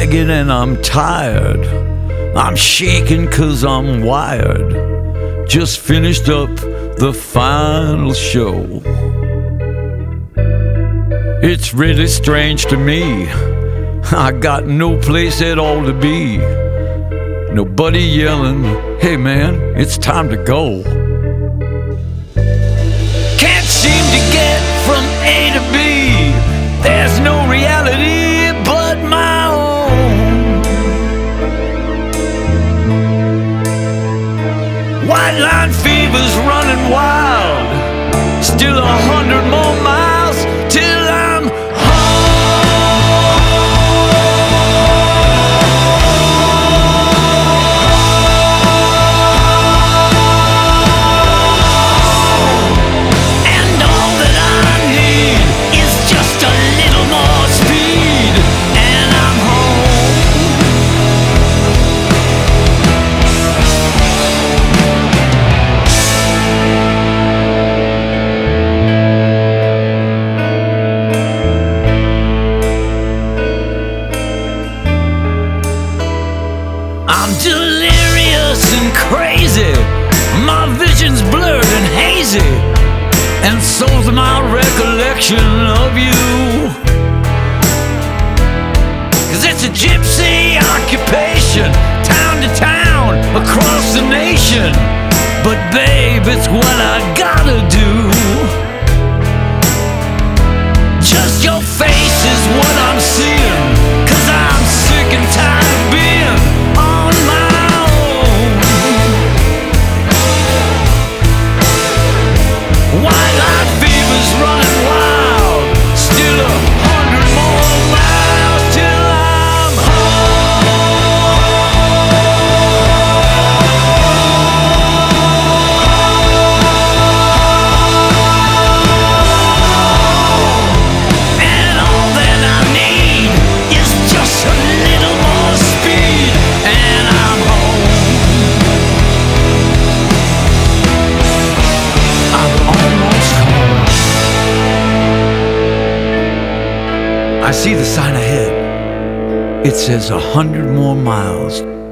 ragged and I'm tired. I'm shaking 'cause I'm wired. Just finished up the final show. It's really strange to me. I got no place at all to be. Nobody yelling, hey man, it's time to go. Can't seem to get from A to B. There's no reality but my own. White line fever's running wild. Still 100 more miles till I'm delirious and crazy. My vision's blurred and hazy, and so's my recollection of you. 'Cause it's a gypsy occupation, town to town, across the nation. But babe, it's what I gotta do. Just your face is what I'm seeing, 'cause I'm sick and tired of being on my own. White line fever's running wild. Still 100 more miles till I'm I see the sign ahead. It says 100 more miles